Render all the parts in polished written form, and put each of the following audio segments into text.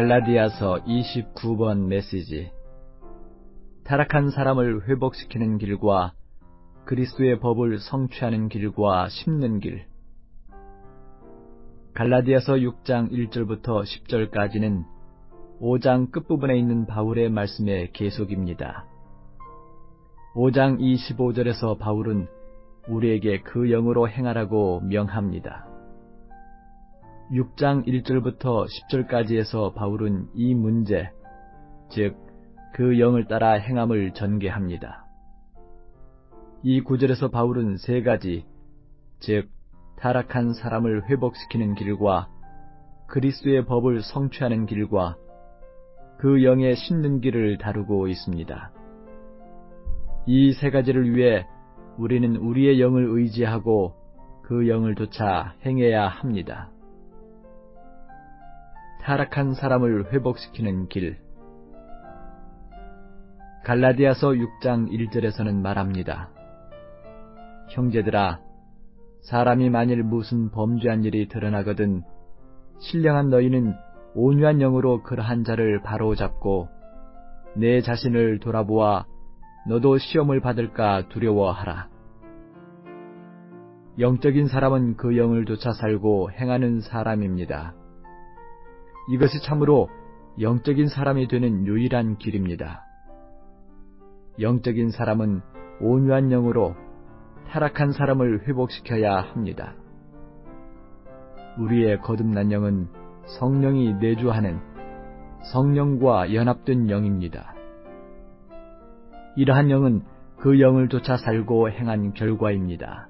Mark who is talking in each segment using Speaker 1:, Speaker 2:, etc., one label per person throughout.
Speaker 1: 갈라디아서 29번 메시지. 타락한 사람을 회복시키는 길과 그리스도의 법을 성취하는 길과 심는 길. 갈라디아서 6장 1절부터 10절까지는 5장 끝부분에 있는 바울의 말씀의 계속입니다. 5장 25절에서 바울은 우리에게 그 영으로 행하라고 명합니다. 6장 1절부터 10절까지에서 바울은 이 문제, 즉 그 영을 따라 행함을 전개합니다. 이 구절에서 바울은 세 가지, 즉 타락한 사람을 회복시키는 길과 그리스도의 법을 성취하는 길과 그 영에 심는 길을 다루고 있습니다. 이 세 가지를 위해 우리는 우리의 영을 의지하고 그 영을 좇아 행해야 합니다. 타락한 사람을 회복시키는 길. 갈라디아서 6장 1절에서는 말합니다. 형제들아, 사람이 만일 무슨 범죄한 일이 드러나거든 신령한 너희는 온유한 영으로 그러한 자를 바로잡고 내 자신을 돌아보아 너도 시험을 받을까 두려워하라. 영적인 사람은 그 영을 좇아 살고 행하는 사람입니다. 이것이 참으로 영적인 사람이 되는 유일한 길입니다. 영적인 사람은 온유한 영으로 타락한 사람을 회복시켜야 합니다. 우리의 거듭난 영은 성령이 내주하는 성령과 연합된 영입니다. 이러한 영은 그 영을 좇아 살고 행한 결과입니다.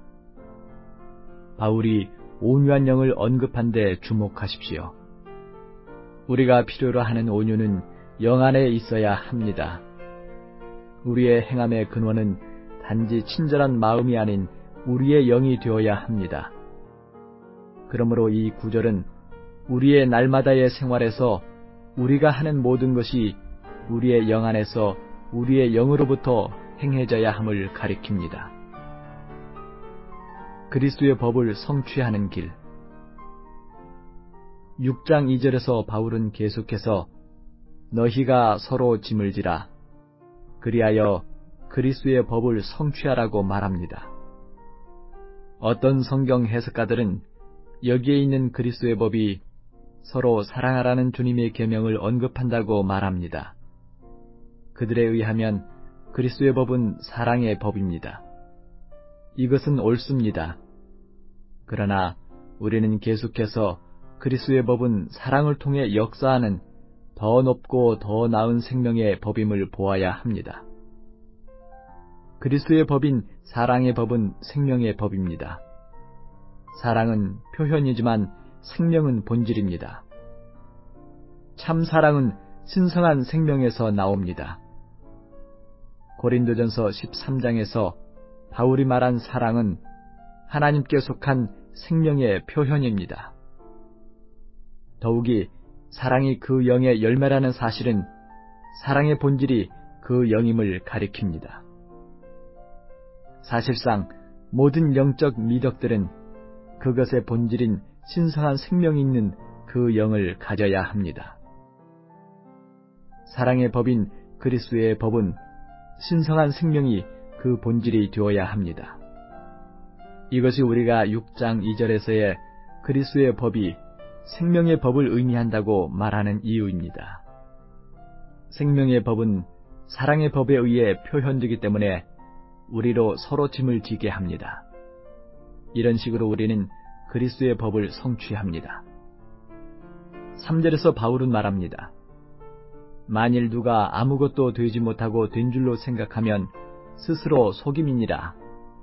Speaker 1: 바울이 온유한 영을 언급한 데 주목하십시오. 우리가 필요로 하는 온유는 영 안에 있어야 합니다. 우리의 행함의 근원은 단지 친절한 마음이 아닌 우리의 영이 되어야 합니다. 그러므로 이 구절은 우리의 날마다의 생활에서 우리가 하는 모든 것이 우리의 영 안에서 우리의 영으로부터 행해져야 함을 가리킵니다. 그리스도의 법을 성취하는 길. 6장 2절에서 바울은 계속해서 너희가 서로 짐을 지라 그리하여 그리스도의 법을 성취하라고 말합니다. 어떤 성경 해석가들은 여기에 있는 그리스도의 법이 서로 사랑하라는 주님의 계명을 언급한다고 말합니다. 그들에 의하면 그리스도의 법은 사랑의 법입니다. 이것은 옳습니다. 그러나 우리는 계속해서 그리스도의 법은 사랑을 통해 역사하는 더 높고 더 나은 생명의 법임을 보아야 합니다. 그리스도의 법인 사랑의 법은 생명의 법입니다. 사랑은 표현이지만 생명은 본질입니다. 참 사랑은 신성한 생명에서 나옵니다. 고린도전서 13장에서 바울이 말한 사랑은 하나님께 속한 생명의 표현입니다. 더욱이 사랑이 그 영의 열매라는 사실은 사랑의 본질이 그 영임을 가리킵니다. 사실상 모든 영적 미덕들은 그것의 본질인 신성한 생명이 있는 그 영을 가져야 합니다. 사랑의 법인 그리스도의 법은 신성한 생명이 그 본질이 되어야 합니다. 이것이 우리가 6장 2절에서의 그리스도의 법이 생명의 법을 의미한다고 말하는 이유입니다. 생명의 법은 사랑의 법에 의해 표현되기 때문에 우리로 서로 짐을 지게 합니다. 이런 식으로 우리는 그리스도의 법을 성취합니다. 3절에서 바울은 말합니다. 만일 누가 아무것도 되지 못하고 된 줄로 생각하면 스스로 속임이니라.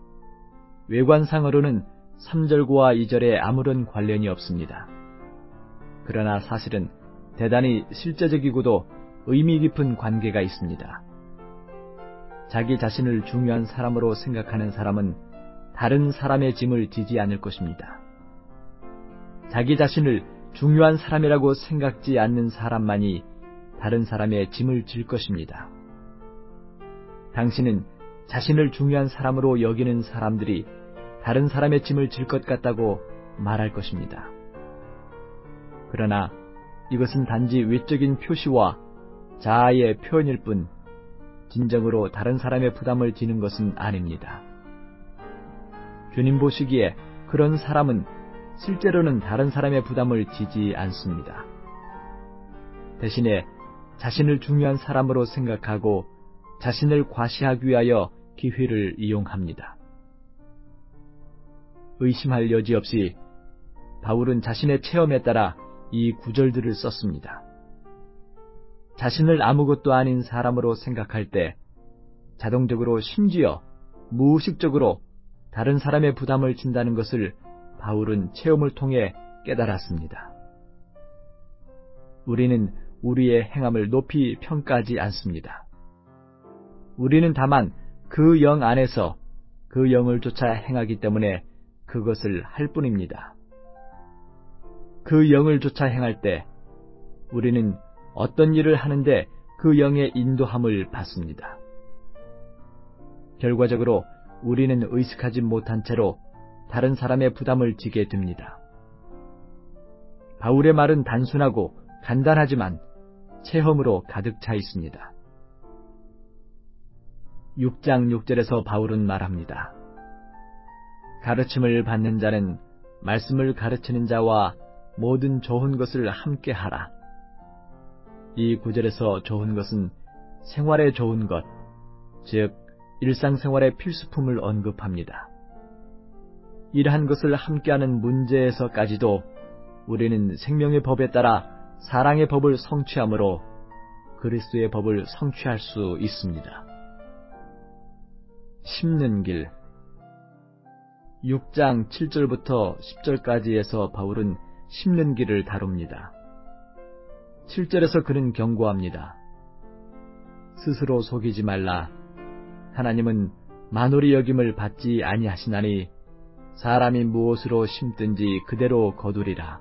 Speaker 1: 외관상으로는 3절과 2절에 아무런 관련이 없습니다. 그러나 사실은 대단히 실제적이고도 의미 깊은 관계가 있습니다. 자기 자신을 중요한 사람으로 생각하는 사람은 다른 사람의 짐을 지지 않을 것입니다. 자기 자신을 중요한 사람이라고 생각지 않는 사람만이 다른 사람의 짐을 질 것입니다. 당신은 자신을 중요한 사람으로 여기는 사람들이 다른 사람의 짐을 질 것 같다고 말할 것입니다. 그러나 이것은 단지 외적인 표시와 자아의 표현일 뿐 진정으로 다른 사람의 부담을 지는 것은 아닙니다. 주님 보시기에 그런 사람은 실제로는 다른 사람의 부담을 지지 않습니다. 대신에 자신을 중요한 사람으로 생각하고 자신을 과시하기 위하여 기회를 이용합니다. 의심할 여지 없이 바울은 자신의 체험에 따라 이 구절들을 썼습니다. 자신을 아무것도 아닌 사람으로 생각할 때 자동적으로 심지어 무의식적으로 다른 사람의 부담을 진다는 것을 바울은 체험을 통해 깨달았습니다. 우리는 우리의 행함을 높이 평가하지 않습니다. 우리는 다만 그 영 안에서 그 영을 쫓아 행하기 때문에 그것을 할 뿐입니다. 그 영을 쫓아 행할 때 우리는 어떤 일을 하는데 그 영의 인도함을 받습니다. 결과적으로 우리는 의식하지 못한 채로 다른 사람의 부담을 지게 됩니다. 바울의 말은 단순하고 간단하지만 체험으로 가득 차 있습니다. 6장 6절에서 바울은 말합니다. 가르침을 받는 자는 말씀을 가르치는 자와 모든 좋은 것을 함께 하라. 이 구절에서 좋은 것은 생활에 좋은 것, 즉 일상생활의 필수품을 언급합니다. 이러한 것을 함께하는 문제에서까지도 우리는 생명의 법에 따라 사랑의 법을 성취함으로 그리스도의 법을 성취할 수 있습니다. 심는 길. 6장 7절부터 10절까지에서 바울은 심는 길을 다룹니다. 7절에서 그는 경고합니다. 스스로 속이지 말라. 하나님은 만홀히 여김을 받지 아니하시나니 사람이 무엇으로 심든지 그대로 거두리라.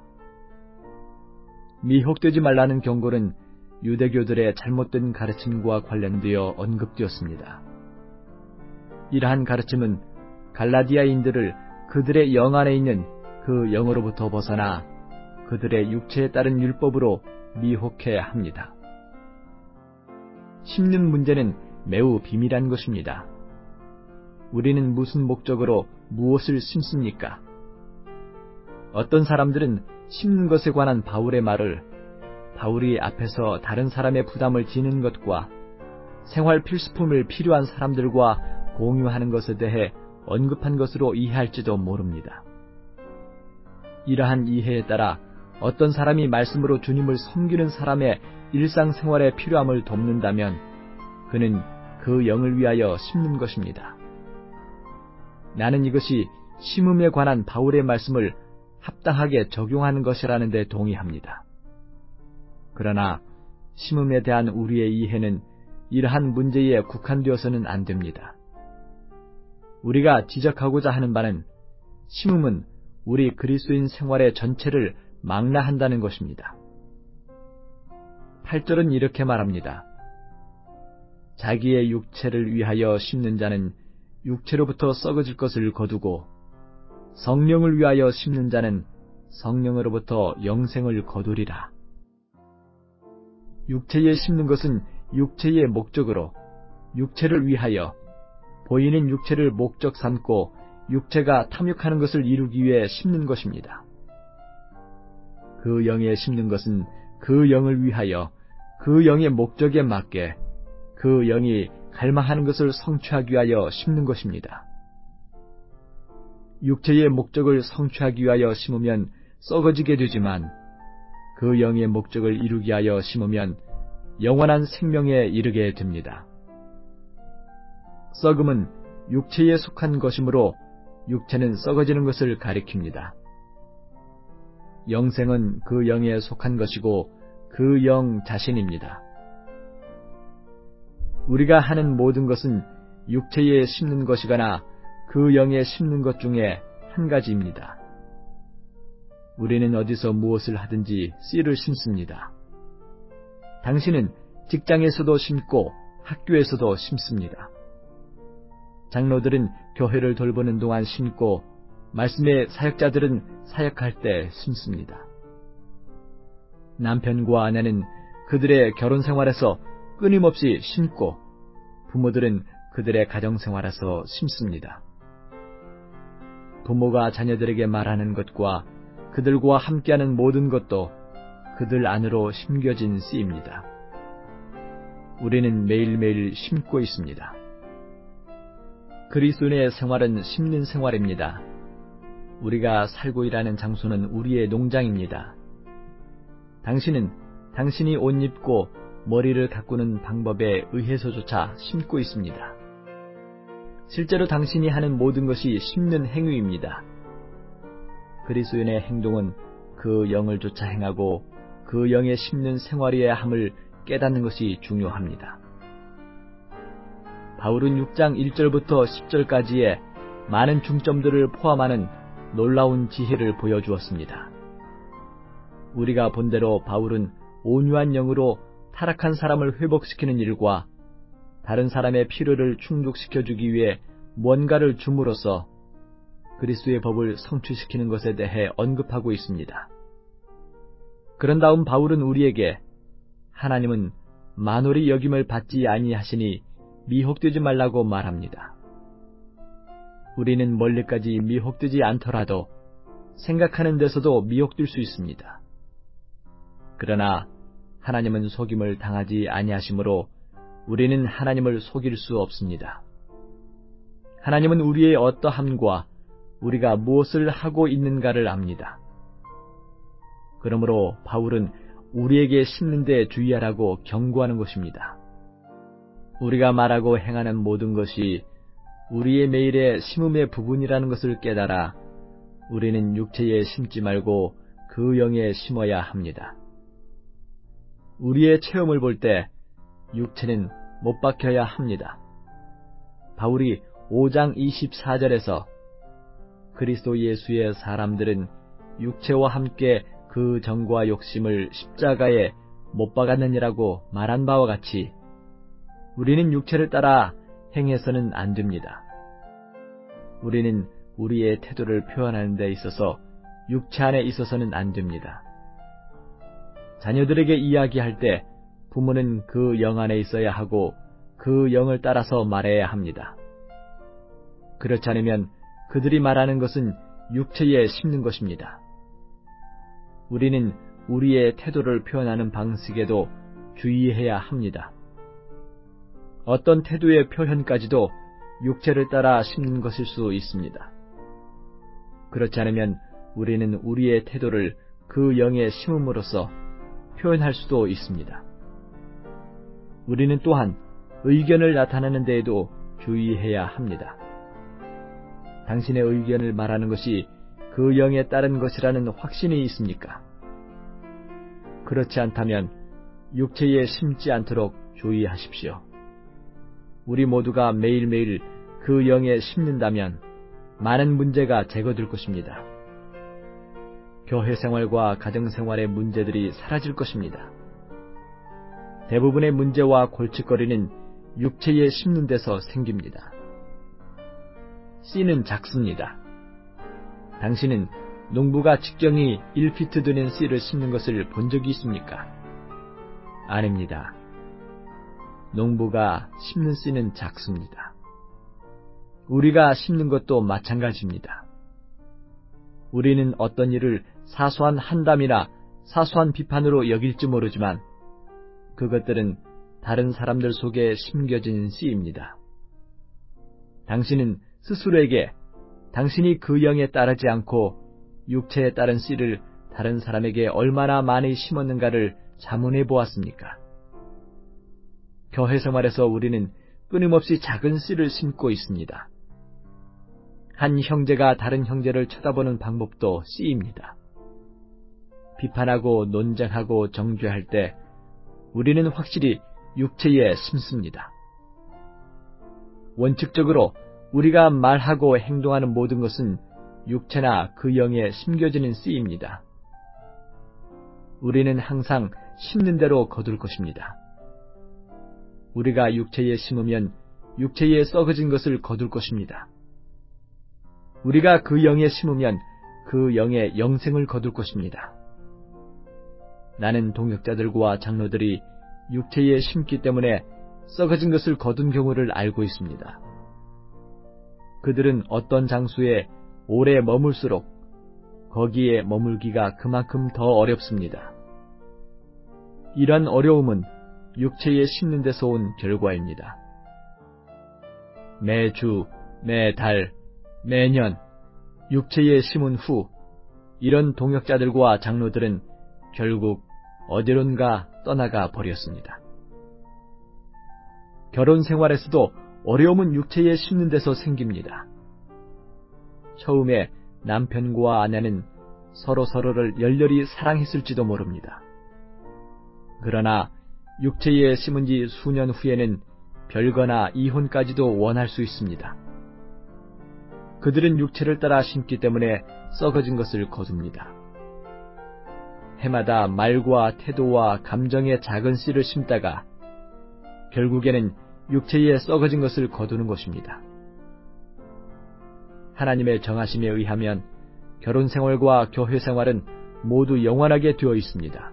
Speaker 1: 미혹되지 말라는 경고는 유대교들의 잘못된 가르침과 관련되어 언급되었습니다. 이러한 가르침은 갈라디아인들을 그들의 영 안에 있는 그 영으로부터 벗어나 그들의 육체에 따른 율법으로 미혹해 합니다. 심는 문제는 매우 비밀한 것입니다. 우리는 무슨 목적으로 무엇을 심습니까? 어떤 사람들은 심는 것에 관한 바울의 말을 바울이 앞에서 다른 사람의 부담을 지는 것과 생활 필수품을 필요한 사람들과 공유하는 것에 대해 언급한 것으로 이해할지도 모릅니다. 이러한 이해에 따라 어떤 사람이 말씀으로 주님을 섬기는 사람의 일상생활에 필요함을 돕는다면 그는 그 영을 위하여 심는 것입니다. 나는 이것이 심음에 관한 바울의 말씀을 합당하게 적용하는 것이라는 데 동의합니다. 그러나 심음에 대한 우리의 이해는 이러한 문제에 국한되어서는 안 됩니다. 우리가 지적하고자 하는 바는 심음은 우리 그리스도인 생활의 전체를 망라한다는 것입니다. 8절은 이렇게 말합니다. 자기의 육체를 위하여 심는 자는 육체로부터 썩어질 것을 거두고 성령을 위하여 심는 자는 성령으로부터 영생을 거두리라. 육체에 심는 것은 육체의 목적으로 육체를 위하여 보이는 육체를 목적 삼고 육체가 탐욕하는 것을 이루기 위해 심는 것입니다. 그 영에 심는 것은 그 영을 위하여 그 영의 목적에 맞게 그 영이 갈망하는 것을 성취하기 위하여 심는 것입니다. 육체의 목적을 성취하기 위하여 심으면 썩어지게 되지만 그 영의 목적을 이루기 위하여 심으면 영원한 생명에 이르게 됩니다. 썩음은 육체에 속한 것이므로 육체는 썩어지는 것을 가리킵니다. 영생은 그 영에 속한 것이고 그 영 자신입니다. 우리가 하는 모든 것은 육체에 심는 것이거나 그 영에 심는 것 중에 한 가지입니다. 우리는 어디서 무엇을 하든지 씨를 심습니다. 당신은 직장에서도 심고 학교에서도 심습니다. 장로들은 교회를 돌보는 동안 심고 말씀의 사역자들은 사역할 때 심습니다. 남편과 아내는 그들의 결혼 생활에서 끊임없이 심고 부모들은 그들의 가정 생활에서 심습니다. 부모가 자녀들에게 말하는 것과 그들과 함께하는 모든 것도 그들 안으로 심겨진 씨입니다. 우리는 매일매일 심고 있습니다. 그리스도인의 생활은 심는 생활입니다. 우리가 살고 일하는 장소는 우리의 농장입니다. 당신은 당신이 옷 입고 머리를 가꾸는 방법에 의해서조차 심고 있습니다. 실제로 당신이 하는 모든 것이 심는 행위입니다. 그리스도인의 행동은 그 영을 쫓아 행하고 그 영에 심는 생활이어야 함을 깨닫는 것이 중요합니다. 바울은 6장 1절부터 10절까지의 많은 중점들을 포함하는 놀라운 지혜를 보여주었습니다. 우리가 본대로 바울은 온유한 영으로 타락한 사람을 회복시키는 일과 다른 사람의 필요를 충족시켜주기 위해 뭔가를 줌으로써 그리스도의 법을 성취시키는 것에 대해 언급하고 있습니다. 그런 다음 바울은 우리에게 하나님은 만홀히 여김을 받지 아니하시니 미혹되지 말라고 말합니다. 우리는 멀리까지 미혹되지 않더라도 생각하는 데서도 미혹될 수 있습니다. 그러나 하나님은 속임을 당하지 아니하시므로 우리는 하나님을 속일 수 없습니다. 하나님은 우리의 어떠함과 우리가 무엇을 하고 있는가를 압니다. 그러므로 바울은 우리에게 심는 데 주의하라고 경고하는 것입니다. 우리가 말하고 행하는 모든 것이 우리의 매일의 심음의 부분이라는 것을 깨달아 우리는 육체에 심지 말고 그 영에 심어야 합니다. 우리의 체험을 볼 때 육체는 못 박혀야 합니다. 바울이 5장 24절에서 그리스도 예수의 사람들은 육체와 함께 그 정과 욕심을 십자가에 못 박았느니라고 말한 바와 같이 우리는 육체를 따라 행해서는 안 됩니다. 우리는 우리의 태도를 표현하는 데 있어서 육체 안에 있어서는 안 됩니다. 자녀들에게 이야기할 때 부모는 그 영 안에 있어야 하고 그 영을 따라서 말해야 합니다. 그렇지 않으면 그들이 말하는 것은 육체에 심는 것입니다. 우리는 우리의 태도를 표현하는 방식에도 주의해야 합니다. 어떤 태도의 표현까지도 육체를 따라 심는 것일 수 있습니다. 그렇지 않으면 우리는 우리의 태도를 그 영에 심음으로써 표현할 수도 있습니다. 우리는 또한 의견을 나타내는 데에도 주의해야 합니다. 당신의 의견을 말하는 것이 그 영에 따른 것이라는 확신이 있습니까? 그렇지 않다면 육체에 심지 않도록 주의하십시오. 우리 모두가 매일매일 그 영에 심는다면 많은 문제가 제거될 것입니다. 교회 생활과 가정 생활의 문제들이 사라질 것입니다. 대부분의 문제와 골칫거리는 육체에 심는 데서 생깁니다. 씨는 작습니다. 당신은 농부가 직경이 1피트 되는 씨를 심는 것을 본 적이 있습니까? 아닙니다. 농부가 심는 씨는 작습니다. 우리가 심는 것도 마찬가지입니다. 우리는 어떤 일을 사소한 한담이나 사소한 비판으로 여길지 모르지만 그것들은 다른 사람들 속에 심겨진 씨입니다. 당신은 스스로에게 당신이 그 영에 따르지 않고 육체에 따른 씨를 다른 사람에게 얼마나 많이 심었는가를 자문해 보았습니까? 교회 생활에서 우리는 끊임없이 작은 씨를 심고 있습니다. 한 형제가 다른 형제를 쳐다보는 방법도 씨입니다. 비판하고 논쟁하고 정죄할 때 우리는 확실히 육체에 심습니다. 원칙적으로 우리가 말하고 행동하는 모든 것은 육체나 그 영에 심겨지는 씨입니다. 우리는 항상 심는 대로 거둘 것입니다. 우리가 육체에 심으면 육체에 썩어진 것을 거둘 것입니다. 우리가 그 영에 심으면 그 영의 영생을 거둘 것입니다. 나는 동역자들과 장로들이 육체에 심기 때문에 썩어진 것을 거둔 경우를 알고 있습니다. 그들은 어떤 장소에 오래 머물수록 거기에 머물기가 그만큼 더 어렵습니다. 이러한 어려움은 육체에 심는 데서 온 결과입니다. 매주, 매달, 매년 육체에 심은 후 이런 동역자들과 장로들은 결국 어디론가 떠나가 버렸습니다. 결혼 생활에서도 어려움은 육체에 심는 데서 생깁니다. 처음에 남편과 아내는 서로를 열렬히 사랑했을지도 모릅니다. 그러나 육체에 심은 지 수년 후에는 별거나 이혼까지도 원할 수 있습니다. 그들은 육체를 따라 심기 때문에 썩어진 것을 거둡니다. 해마다 말과 태도와 감정의 작은 씨를 심다가 결국에는 육체에 썩어진 것을 거두는 것입니다. 하나님의 정하심에 의하면 결혼 생활과 교회 생활은 모두 영원하게 되어 있습니다.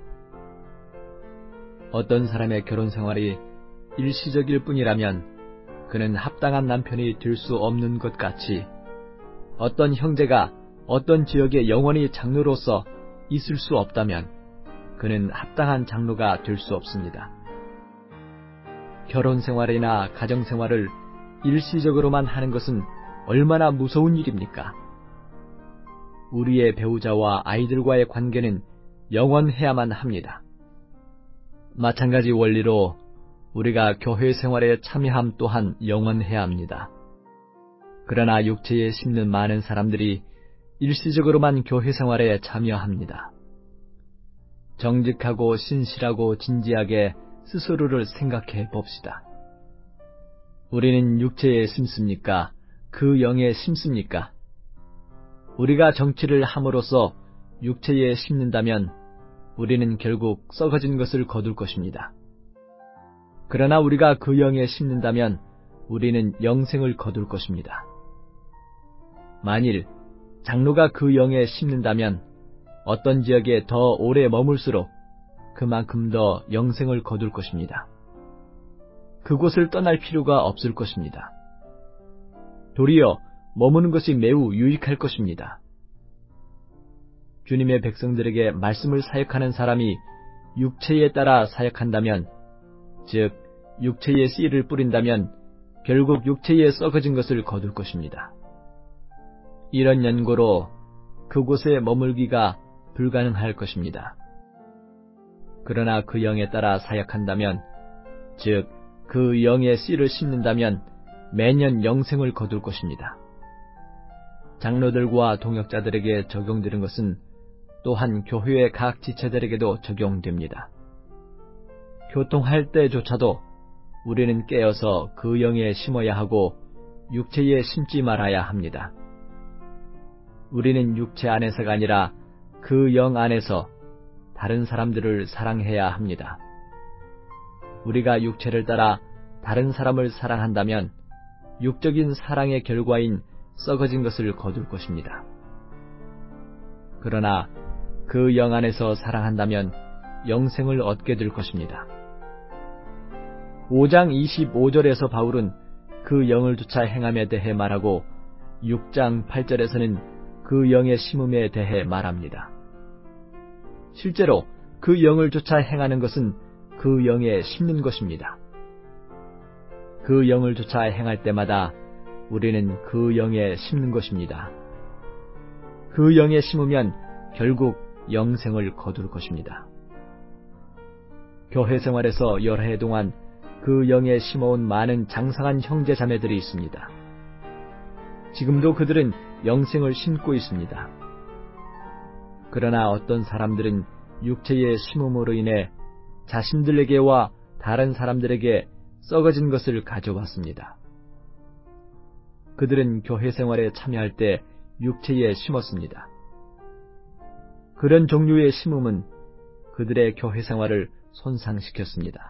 Speaker 1: 어떤 사람의 결혼 생활이 일시적일 뿐이라면 그는 합당한 남편이 될 수 없는 것 같이 어떤 형제가 어떤 지역에 영원히 장로로서 있을 수 없다면 그는 합당한 장로가 될 수 없습니다. 결혼 생활이나 가정 생활을 일시적으로만 하는 것은 얼마나 무서운 일입니까? 우리의 배우자와 아이들과의 관계는 영원해야만 합니다. 마찬가지 원리로 우리가 교회 생활에 참여함 또한 영원해야 합니다. 그러나 육체에 심는 많은 사람들이 일시적으로만 교회 생활에 참여합니다. 정직하고 신실하고 진지하게 스스로를 생각해 봅시다. 우리는 육체에 심습니까? 그 영에 심습니까? 우리가 정치를 함으로써 육체에 심는다면 우리는 결국 썩어진 것을 거둘 것입니다. 그러나 우리가 그 영에 심는다면 우리는 영생을 거둘 것입니다. 만일 장로가 그 영에 심는다면 어떤 지역에 더 오래 머물수록 그만큼 더 영생을 거둘 것입니다. 그곳을 떠날 필요가 없을 것입니다. 도리어 머무는 것이 매우 유익할 것입니다. 주님의 백성들에게 말씀을 사역하는 사람이 육체에 따라 사역한다면, 즉 육체의 씨를 뿌린다면 결국 육체에 썩어진 것을 거둘 것입니다. 이런 연고로 그곳에 머물기가 불가능할 것입니다. 그러나 그 영에 따라 사역한다면, 즉 그 영의 씨를 심는다면 매년 영생을 거둘 것입니다. 장로들과 동역자들에게 적용되는 것은 또한 교회의 각 지체들에게도 적용됩니다. 교통할 때조차도 우리는 깨어서 그 영에 심어야 하고 육체에 심지 말아야 합니다. 우리는 육체 안에서가 아니라 그 영 안에서 다른 사람들을 사랑해야 합니다. 우리가 육체를 따라 다른 사람을 사랑한다면 육적인 사랑의 결과인 썩어진 것을 거둘 것입니다. 그러나 그 영 안에서 사랑한다면 영생을 얻게 될 것입니다. 5장 25절에서 바울은 그 영을 쫓아 행함에 대해 말하고 6장 8절에서는 그 영의 심음에 대해 말합니다. 실제로 그 영을 쫓아 행하는 것은 그 영에 심는 것입니다. 그 영을 쫓아 행할 때마다 우리는 그 영에 심는 것입니다. 그 영에 심으면 결국 영생을 거둘 것입니다. 교회 생활에서 여러 해 동안 그 영에 심어온 많은 장성한 형제 자매들이 있습니다. 지금도 그들은 영생을 심고 있습니다. 그러나 어떤 사람들은 육체의 심음으로 인해 자신들에게와 다른 사람들에게 썩어진 것을 가져왔습니다. 그들은 교회 생활에 참여할 때 육체에 심었습니다. 그런 종류의 심음은 그들의 교회 생활을 손상시켰습니다.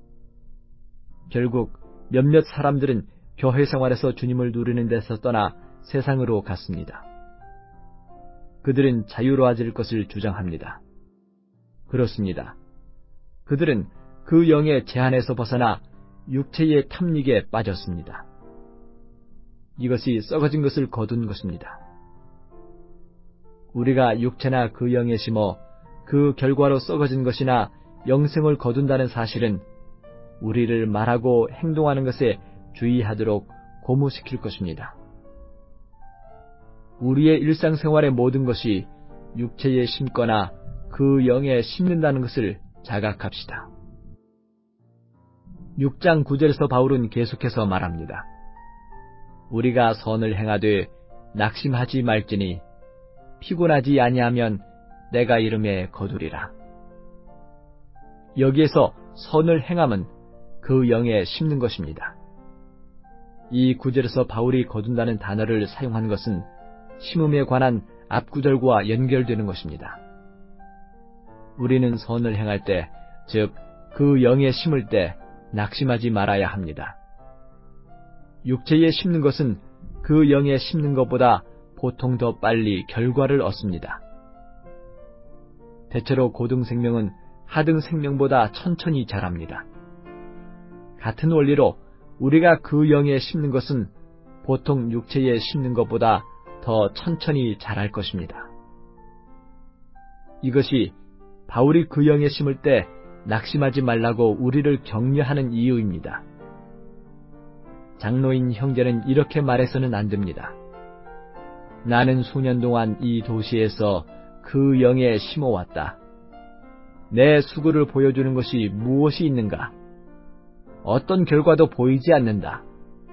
Speaker 1: 결국 몇몇 사람들은 교회 생활에서 주님을 누리는 데서 떠나 세상으로 갔습니다. 그들은 자유로워질 것을 주장합니다. 그렇습니다. 그들은 그 영의 제한에서 벗어나 육체의 탐닉에 빠졌습니다. 이것이 썩어진 것을 거둔 것입니다. 우리가 육체나 그 영에 심어 그 결과로 썩어진 것이나 영생을 거둔다는 사실은 우리를 말하고 행동하는 것에 주의하도록 고무시킬 것입니다. 우리의 일상생활의 모든 것이 육체에 심거나 그 영에 심는다는 것을 자각합시다. 6장 9절에서 바울은 계속해서 말합니다. 우리가 선을 행하되 낙심하지 말지니 피곤하지 아니하면 내가 이름에 거두리라. 여기에서 선을 행함은 그 영에 심는 것입니다. 이 구절에서 바울이 거둔다는 단어를 사용한 것은 심음에 관한 앞구절과 연결되는 것입니다. 우리는 선을 행할 때, 즉 그 영에 심을 때 낙심하지 말아야 합니다. 육체에 심는 것은 그 영에 심는 것보다 보통 더 빨리 결과를 얻습니다. 대체로 고등생명은 하등생명보다 천천히 자랍니다. 같은 원리로 우리가 그 영에 심는 것은 보통 육체에 심는 것보다 더 천천히 자랄 것입니다. 이것이 바울이 그 영에 심을 때 낙심하지 말라고 우리를 격려하는 이유입니다. 장로인 형제는 이렇게 말해서는 안 됩니다. 나는 수년 동안 이 도시에서 그 영에 심어왔다. 내 수고를 보여주는 것이 무엇이 있는가? 어떤 결과도 보이지 않는다.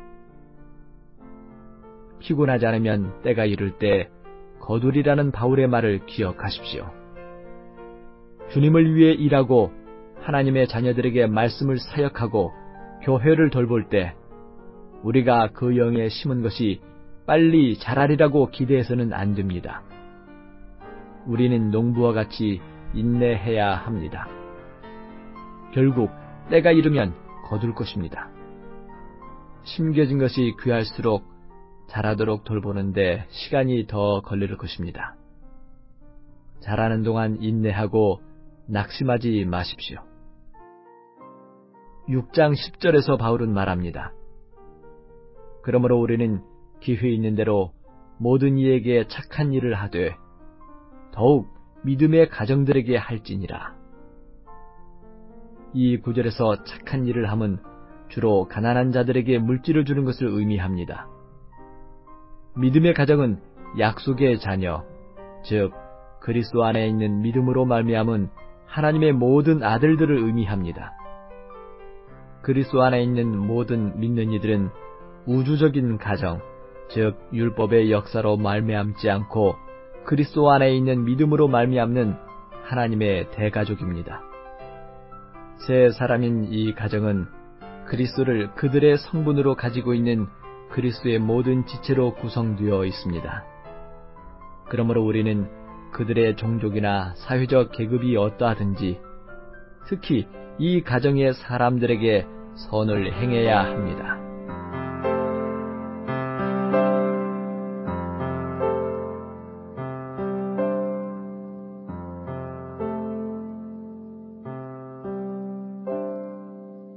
Speaker 1: 피곤하지 않으면 때가 이를 때 거두리라는 바울의 말을 기억하십시오. 주님을 위해 일하고 하나님의 자녀들에게 말씀을 사역하고 교회를 돌볼 때 우리가 그 영에 심은 것이 빨리 자라리라고 기대해서는 안 됩니다. 우리는 농부와 같이 인내해야 합니다. 결국 때가 이르면 거둘 것입니다. 심겨진 것이 귀할수록 자라도록 돌보는데 시간이 더 걸릴 것입니다. 자라는 동안 인내하고 낙심하지 마십시오. 6장 10절에서 바울은 말합니다. 그러므로 우리는 기회 있는 대로 모든 이에게 착한 일을 하되 더욱 믿음의 가정들에게 할지니라. 이 구절에서 착한 일을 함은 주로 가난한 자들에게 물질을 주는 것을 의미합니다. 믿음의 가정은 약속의 자녀, 즉 그리스도 안에 있는 믿음으로 말미암은 하나님의 모든 아들들을 의미합니다. 그리스도 안에 있는 모든 믿는 이들은 우주적인 가정, 즉 율법의 역사로 말미암지 않고 그리스도 안에 있는 믿음으로 말미암는 하나님의 대가족입니다. 새 사람인 이 가정은 그리스도를 그들의 성분으로 가지고 있는 그리스도의 모든 지체로 구성되어 있습니다. 그러므로 우리는 그들의 종족이나 사회적 계급이 어떠하든지 특히 이 가정의 사람들에게 선을 행해야 합니다.